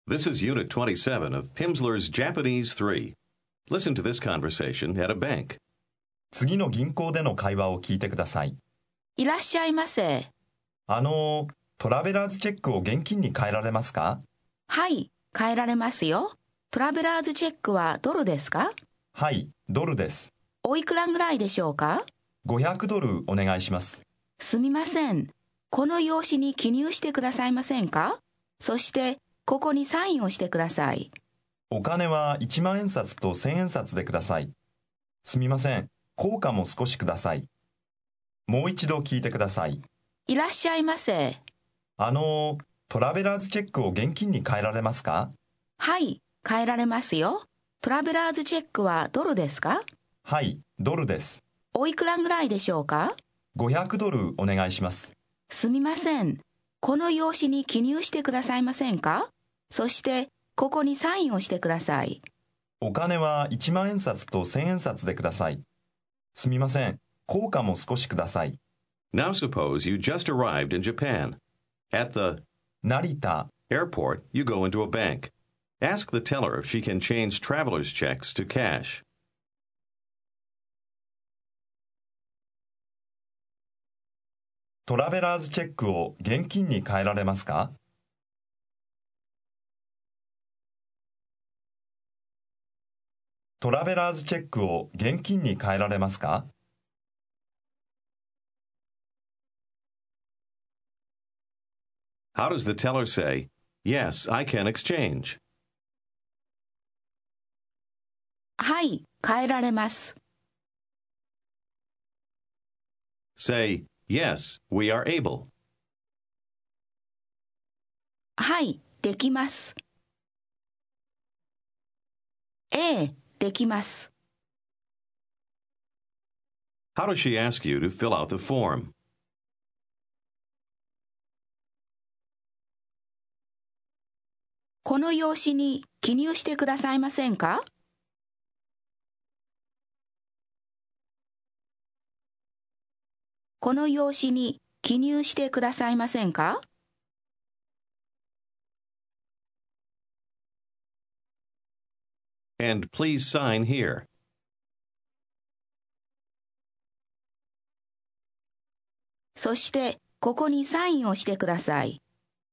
This is Unit 27 of Pimsleur's Japanese 3. Listen to this conversation at a bank. 次の銀行での会話を聞いてください。 いらっしゃいませ。 トラベラーズチェックを現金に変えられますか？ はい、変えられますよ。トラベラーズチェックはドルですか？ はい、ドルです。 おいくらぐらいでしょうか 500ドルお願いします。 すみません。この用紙に記入してくださいませんか？そして、ここにサインをしてください。 お金は1万円札と1000円札でください。すみません。硬貨も少しください。もう一度聞いてください。 いらっしゃいませ。 トラベラーズチェックを現金に変えられますか？ はい、変えられますよ。トラベラーズチェックはドルですか？ はい、ドルです。 おいくらぐらいでしょうか 500ドルお願いします。 すみません。この用紙に記入してくださいませんか？そして、ここにサインをしてください。 お金は1万円札と1000円札でください。すみません。硬貨も少しください。 Now suppose you just arrived in Japan. At the 成田 airport, you go into a bank. Ask the teller if she can change traveler's checks to cash. トラベラーズチェックを現金に変えられますか？トラベラーズチェックを現金に変えられますか？ How does the teller say, Yes, I can exchange? はい、変えられます。 Say, Yes, we are able. はい、できます。ええ、できます。 How does she ask you to fill out the form? この用紙に記入してくださいませんかこの用紙に記入してくださいませんか And please sign here. そして、ここにサインをしてください。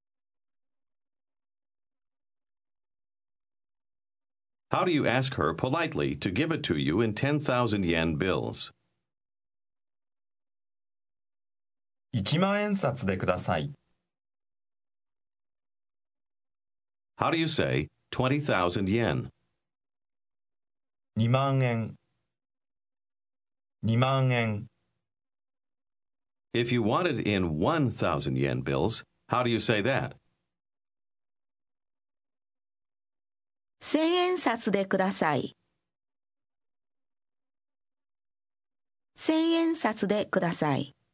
How do you ask her politely to give it to you in 10,000 yen bills? 1万円札でください。 How do you say 20,000 yen? 2万円。2万円。 If you want it in 1,000 yen bills, how do you say that? 1000円札でください。1000円札でください。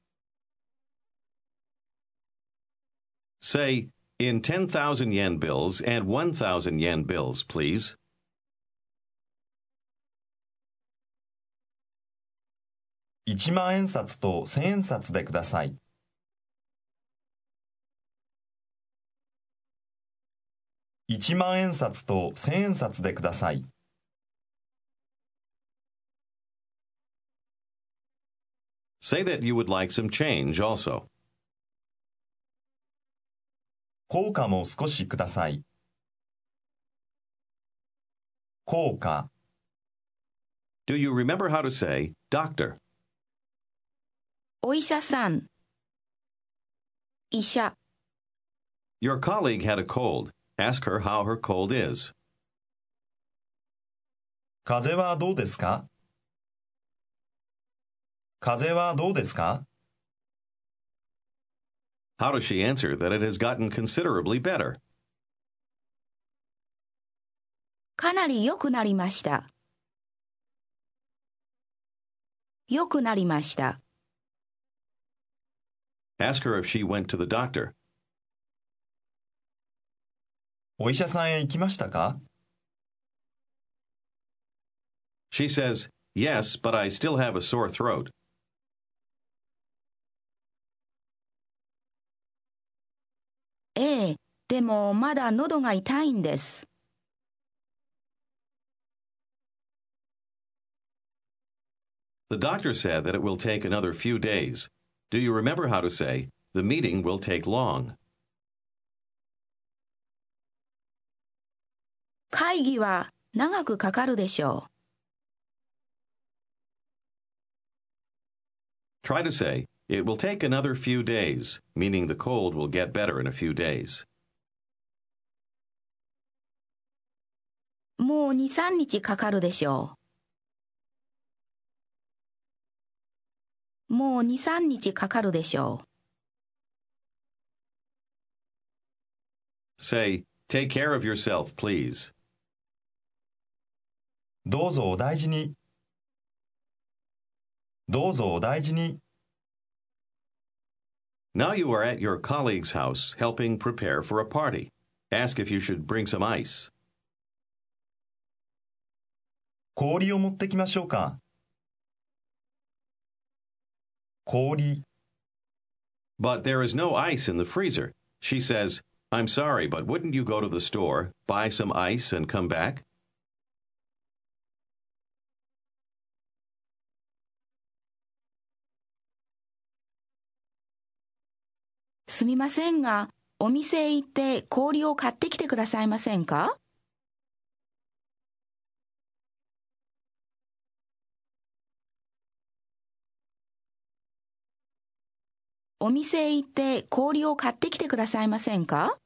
Say, in 10,000 yen bills and 1,000 yen bills, please. 1万円札と1000円札でください。1万円札と1000円札でください。 Say that you would like some change also. 硬貨も少しください。硬貨。 Do you remember how to say doctor? お医者さん。医者。 Your colleague had a cold. Ask her how her cold is. 風邪はどうですか？風邪はどうですか？ How does she answer that it has gotten considerably better? かなり良くなりました。良くなりました。 Ask her if she went to the doctor. お医者さんへ行きましたか？ She says, Yes, but I still have a sore throat. ええ、 でもまだ喉が痛いんです。 The doctor said that it will take another few days. Do you remember how to say, the meeting will take long? 会議は長くかかるでしょう。 Try to say, it will take another few days, meaning the cold will get better in a few days. もう2、3日かかるでしょう。もう2、3日かかるでしょう。 Say, take care of yourself, please. どうぞお大事に。どうぞお大事に。 Now you are at your colleague's house helping prepare for a party. Ask if you should bring some ice. 氷を持ってきましょうか。氷。 But there is no ice in the freezer. She says, I'm sorry, but wouldn't you go to the store, buy some ice, and come back? すみませんが、お店へ行って氷を買ってきてくださいませんか？お店へ行って氷を買ってきてくださいませんか？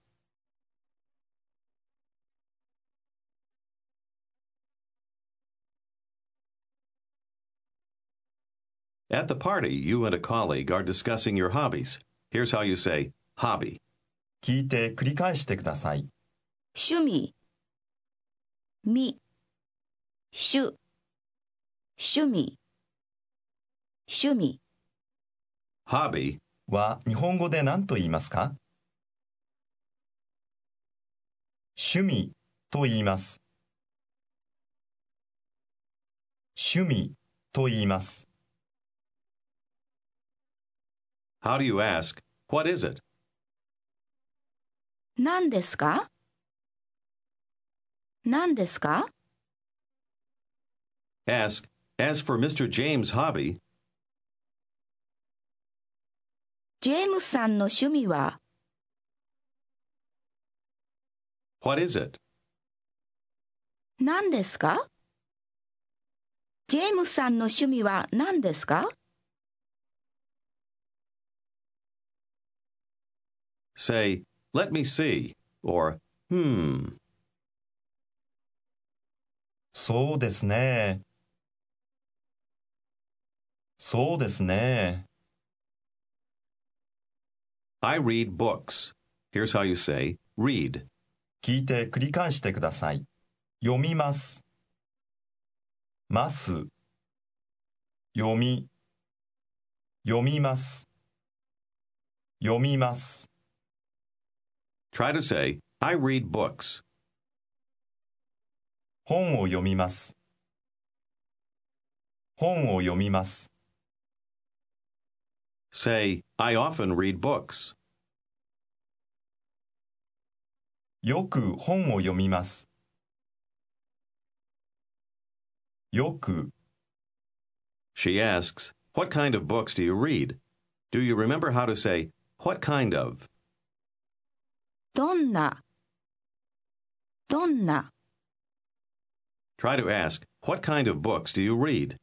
At the party, you and a colleague are discussing your hobbies. Here's how you say, hobby. 聞いて繰り返してください。 趣味、み、趣、趣味、趣味。 Hobby は日本語で何と言いますか？趣味と言います。趣味と言います。 How do you ask, what is it? 何ですか？何ですか？ Ask, as for Mr. James' hobby, ジェームスさんの趣味は？ what is it? 何ですか？ジェームスさんの趣味は何ですか？ Say, let me see, or, そうですね。そうですね。 I read books. Here's how you say, read. 聞いて繰り返してください。読みます。ます。読み。読みます。読みます。 Try to say, I read books. 本を読みます。本を読みます。 Say, I often read books. よく本を読みます。よく。 She asks, what kind of books do you read? Do you remember how to say, what kind of? どんな？どんな？ Try to ask, what kind of books do you read?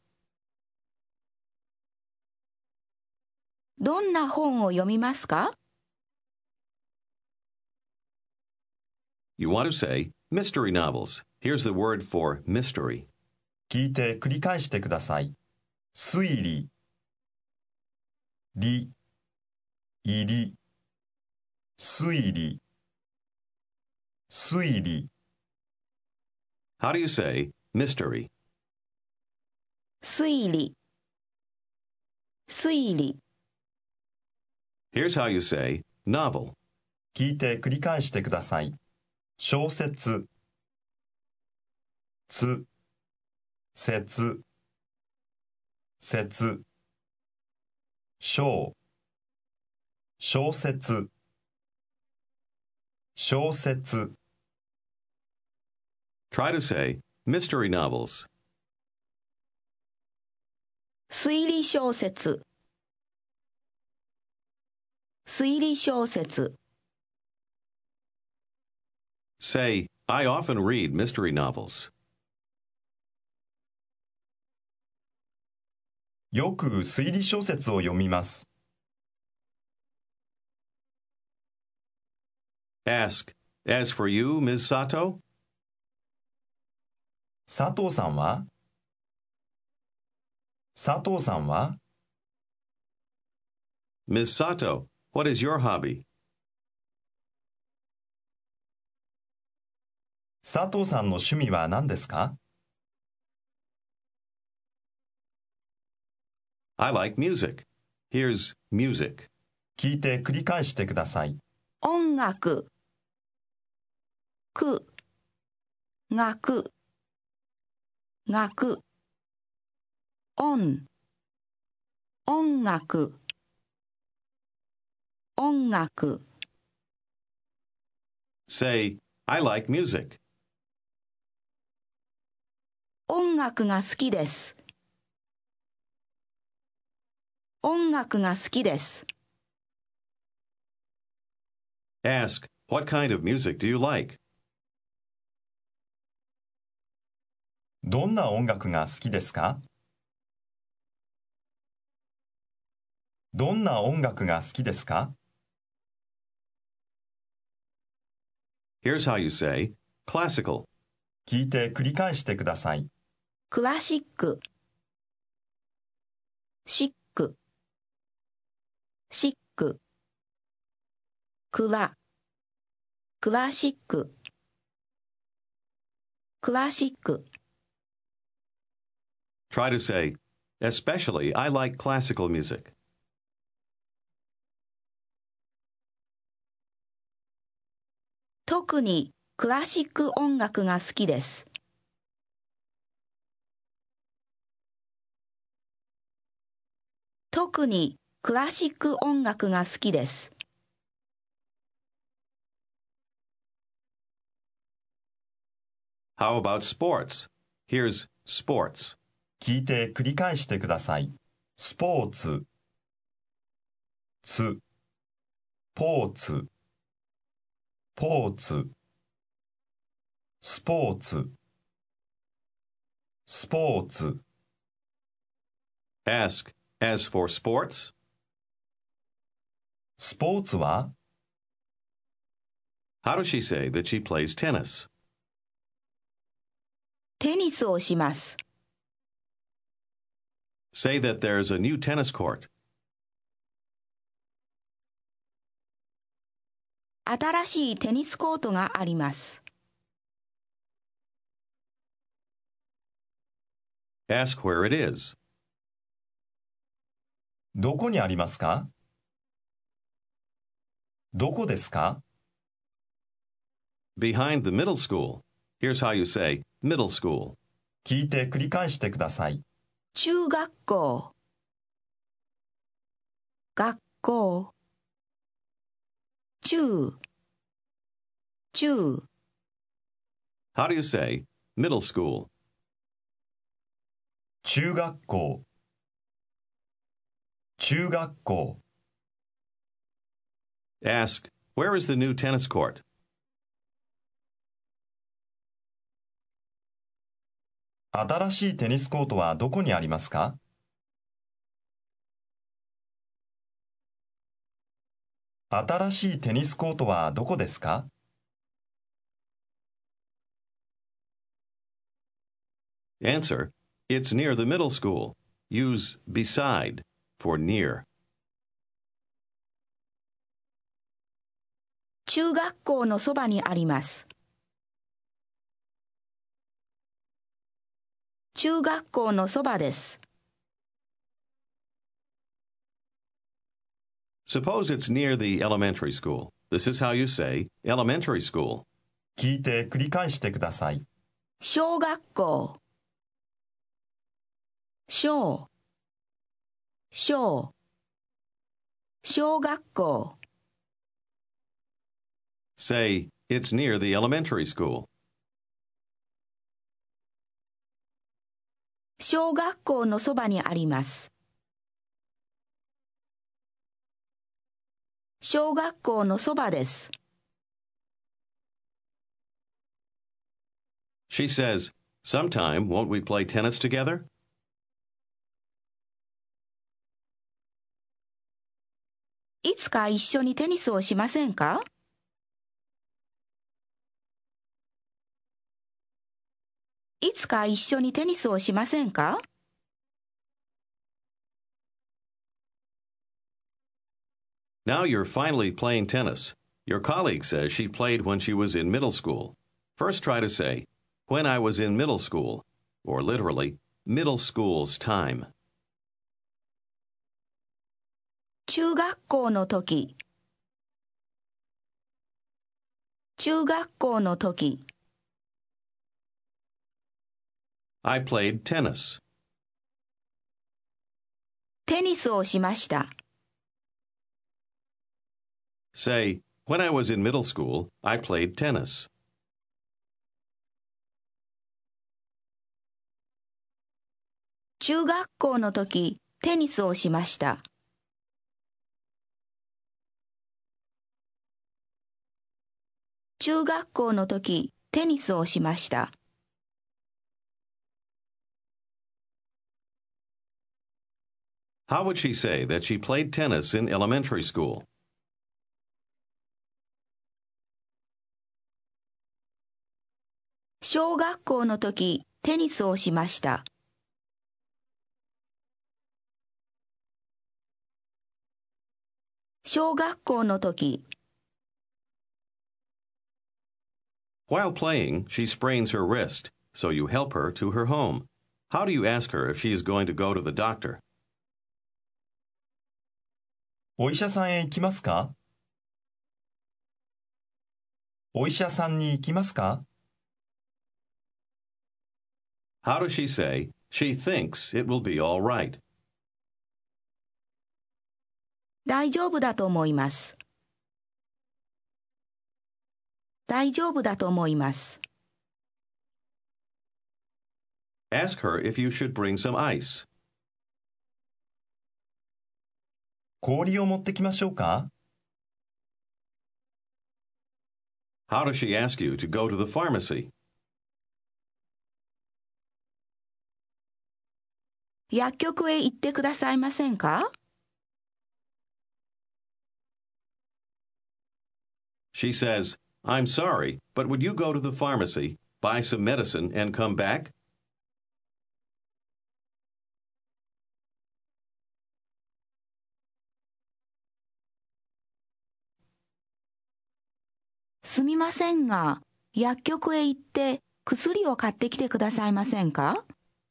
どんな本を読みますか？ You want to say, mystery novels. Here's the word for mystery. 聞いて繰り返してください。推理。理。入り。推理。推理。 How do you say, mystery? 推理。推理。 Here's how you say, novel. 聞いて繰り返してください。小説。つ。説。説。小。小説。 小説 Try to say mystery novels. 推理小説推理小説 Say, I often read mystery novels. よく推理小説を読みます。 Ask, as for you, Ms. Sato? 佐藤さんは佐藤さんは Ms. Sato, what is your hobby? 佐藤さんの趣味は何ですか I like music. Here's music. 聞いて繰り返してください。 音楽く楽楽音音楽音楽 Say, I like music. 音楽が好きです。音楽が好きです。 Ask, what kind of music do you like? どんな音楽が好きですかどんな音楽が好きですか Here's how you say classical. 聞いて繰り返してください。 クラシックシックシッククラシッククラシック Try to say, especially I like classical music. 特にクラシック音楽が好きです。特にクラシック音楽が好きです。 How about sports? Here's sports. 聞いて繰り返してください。スポーツポーツポーツスポーツスポーツ Ask, as for sports? スポーツは How does she say that she plays tennis? テニスをします。 Say that there's a new tennis court. 新しいテニスコートがあります。 Ask where it is. どこにありますかどこですか Behind the middle school. Here's how you say middle school. 聞いて繰り返してください。 中学校学校中 How do you say middle school? 中学校中学校 Ask, where is the new tennis court? 新しいテニスコートはどこにありますか新しいテニスコートはどこですか Answer, it's near the middle school. Use beside for near. 中学校のそばにあります。中学校のそばです。 Suppose it's near the elementary school. This is how you say elementary school. 聞いて繰り返してください。 小学校小学校 Say, it's near the elementary school. 小学校のそばにあります。小学校のそばです。 She says, sometime won't we play tennis together? いつか一緒にテニスをしませんか？いつか一緒にテニスをしませんか？ Now you're finally playing tennis. Your colleague says she played when she was in middle school. First try to say, when I was in middle school, or literally, middle school's time. 中学校の時。中学校の時。 I played tennis. テニスをしました。 Say, when I was in middle school, I played tennis. 中学校の時、テニスをしました。中学校の時、テニスをしました。 How would she say that she played tennis in elementary school? 小学校の時、テニスをしました。小学校の時。 While playing, she sprains her wrist, so you help her to her home. How do you ask her if she is going to go to the doctor? お医者さんへ行きますか？お医者さんに行きますか？ How does she say, she thinks it will be all right? 大丈夫だと思います。大丈夫だと思います。 Ask her if you should bring some ice. 氷を持ってきましょうか？ How does she ask you to go to the pharmacy? 薬局へ行ってくださいませんか？ She says, I'm sorry, but would you go to the pharmacy, buy some medicine, and come back? すみませんが、薬局へ行って薬を買ってきてくださいませんか？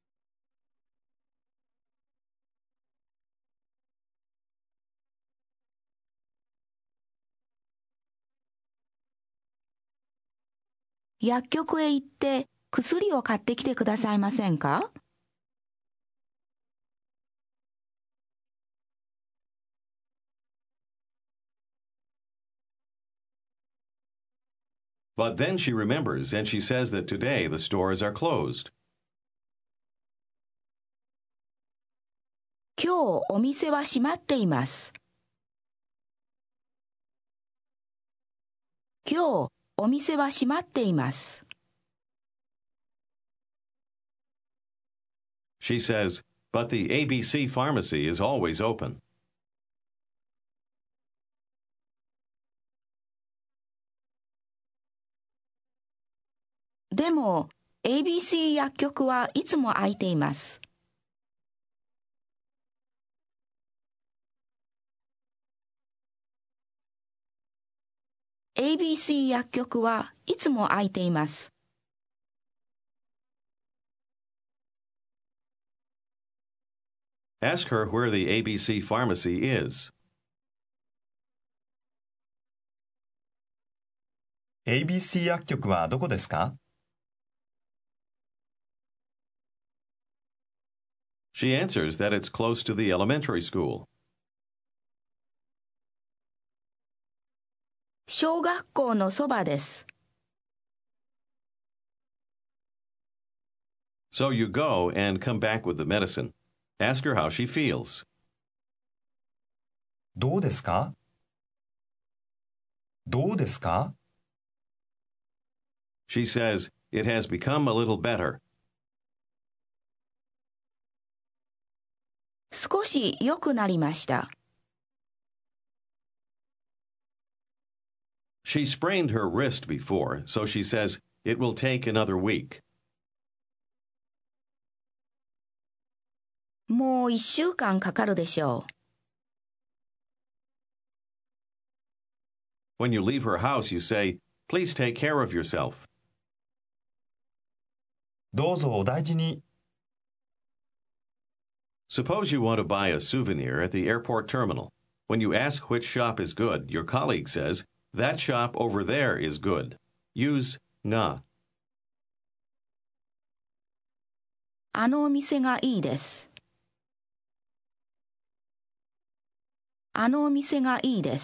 薬局へ行って薬を買ってきてくださいませんか？ But then she remembers and she says that today the stores are closed. 今日お店は閉まっています。今日お店は閉まっています。 She says, but the ABC pharmacy is always open. でも、ABC 薬局はいつも開いています。ABC 薬局はいつも開いています。 Ask her where the ABC pharmacy is. ABC 薬局はどこですか？ She answers that it's close to the elementary school. 小学校のそばです。 So you go and come back with the medicine. Ask her how she feels. どうですか？どうですか？ She says, It has become a little better. 少し良くなりました。 She sprained her wrist before, so she says, It will take another week. もう1週間かかるでしょう。 When you leave her house, you say, Please take care of yourself. どうぞお大事に。 Suppose you want to buy a souvenir at the airport terminal. When you ask which shop is good, your colleague says, That shop over there is good. Use が。 あのお店がいいです。あのお店がいいです。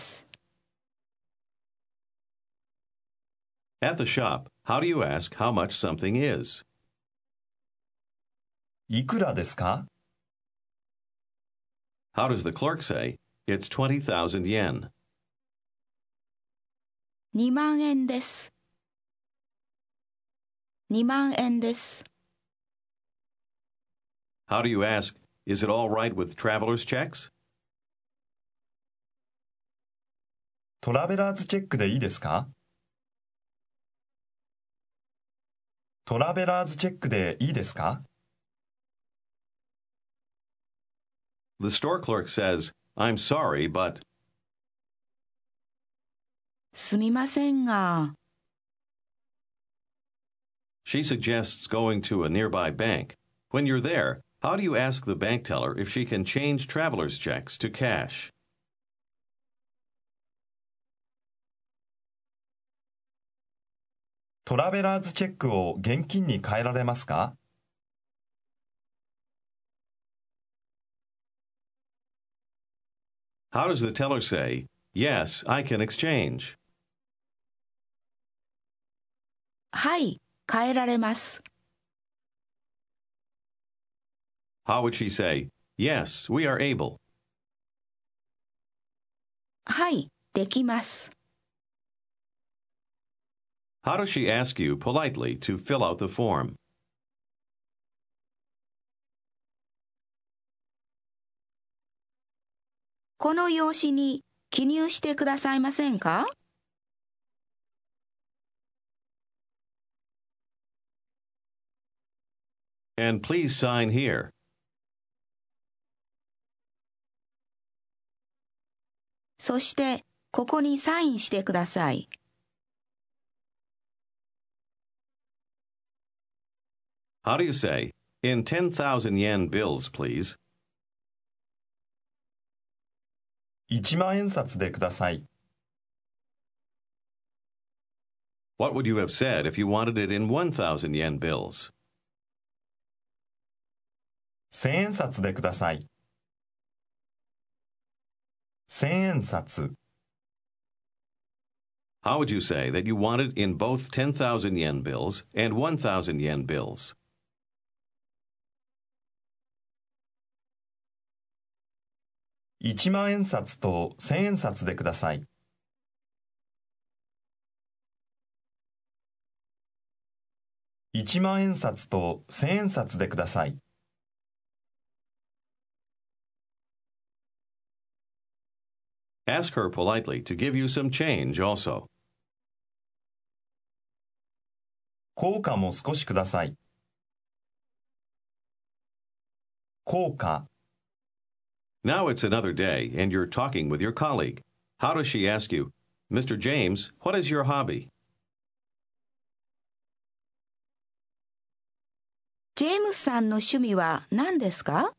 At the shop, how do you ask how much something is? いくらですか？ How does the clerk say, It's 20,000 yen? 2万円です。2万円です。 How do you ask, Is it all right with traveler's checks? トラベラーズチェックでいいですか？トラベラーズチェックでいいですか？ The store clerk says, I'm sorry, but すみませんが。 she suggests going to a nearby bank. When you're there, how do you ask the bank teller if she can change traveler's checks to cash? トラベラーズチェックを現金に変えられますか？ How does the teller say, Yes, I can exchange? はい、変えられます。 How would she say, Yes, we are able? はい、できます。 How does she ask you politely to fill out the form? この用紙に記入してくださいませんか？ And please sign here. そして、ここにサインしてください。 How do you say, In 10,000 yen bills, please? 1万円札でください。 What would you have said if you wanted it in 1,000 yen bills? 千円札でください。千円札。 How would you say that you want it in both 10,000 yen bills and 1,000 yen bills? 1万円札と千円札でください。1万円札と千円札でください。 Ask her politely to give you some change also. 硬貨も少しください。硬貨。 Now it's another day, and you're talking with your colleague. How does she ask you, Mr. James, what is your hobby? ジェームスさんの趣味は何ですか？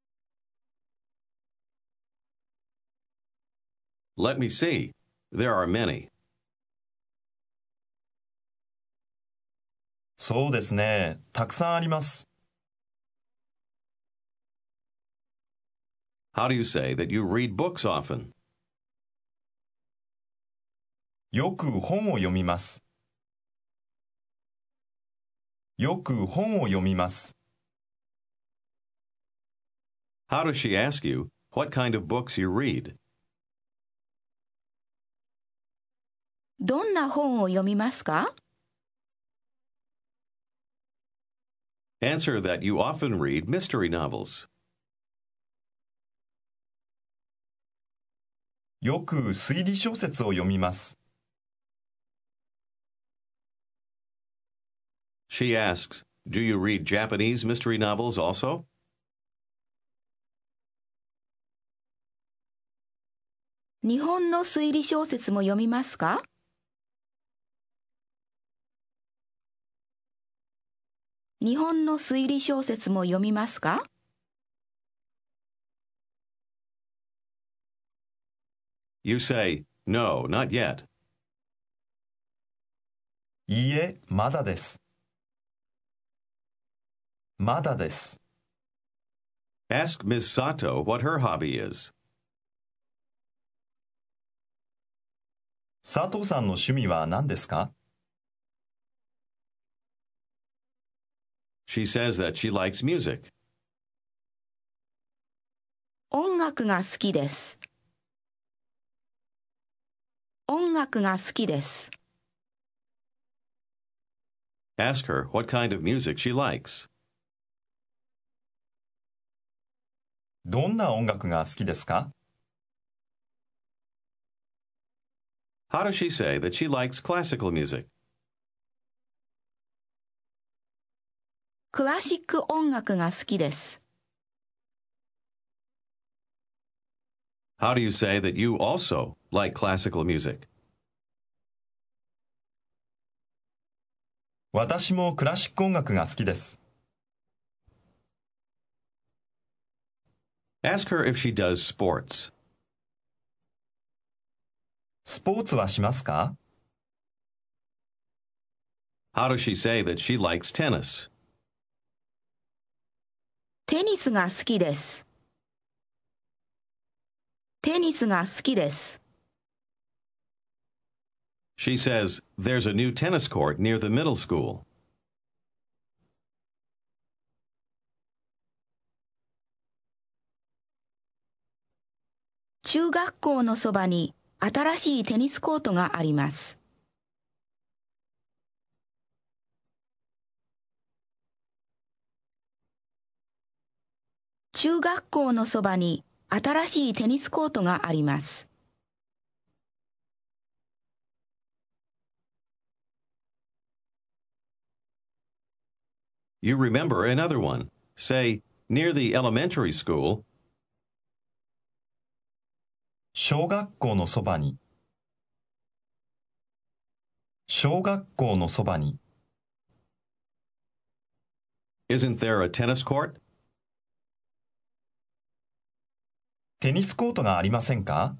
Let me see. There are many. そうですね。たくさんあります。 How do you say that you read books often? よく本を読みます。よく本を読みます。 How does she ask you what kind of books you read? どんな本を読みますか？ Answer that you often read mystery novels. よく推理小説を読みます。 She asks, do you read Japanese mystery novels also? 日本の推理小説も読みますか？日本の推理小説も読みますか？ You say, no, not yet. いいえ、まだです。まだです。 Ask Ms. Sato what her hobby is. 佐藤さんの趣味は何ですか？ She says that she likes music. 音楽が好きです。音楽が好きです。 Ask her what kind of music she likes. どんな音楽が好きですか？ How does she say that she likes classical music? クラシック音楽が好きです。 How do you say that you also like classical music? 私もクラシック音楽が好きです。 Ask her if she does sports. スポーツはしますか？ How does she say that she likes tennis? テニスが好きです。テニスが好きです。 She says, there's a new tennis court near the middle school. 中学校のそばに新しいテニスコートがあります。中学校のそばに新しいテニスコートがあります。 You remember another one. Say, near the elementary school. 小学校のそばに。小学校のそばに。 Isn't there a tennis court? テニスコートがありませんか？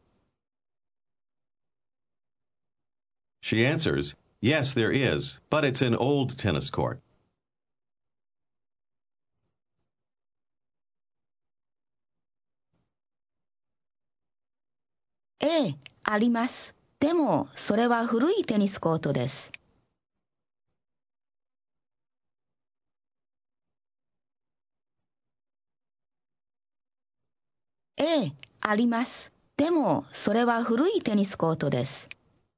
She answers, yes, there is, but it's an old tennis court. ええ、あります。でも、それは古いテニスコートです。ええ、あります。でも、それは古いテニスコートです。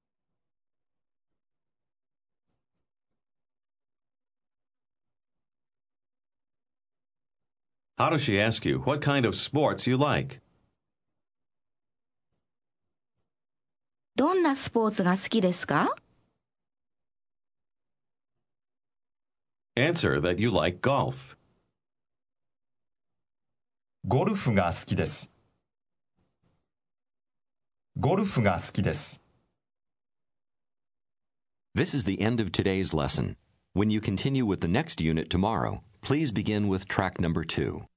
How does she ask you what kind of sports you like? どんなスポーツが好きですか？ Answer that you like golf. ゴルフが好きです。ゴルフが好きです。 This is the end of today's lesson. When you continue with the next unit tomorrow, please begin with track number 2.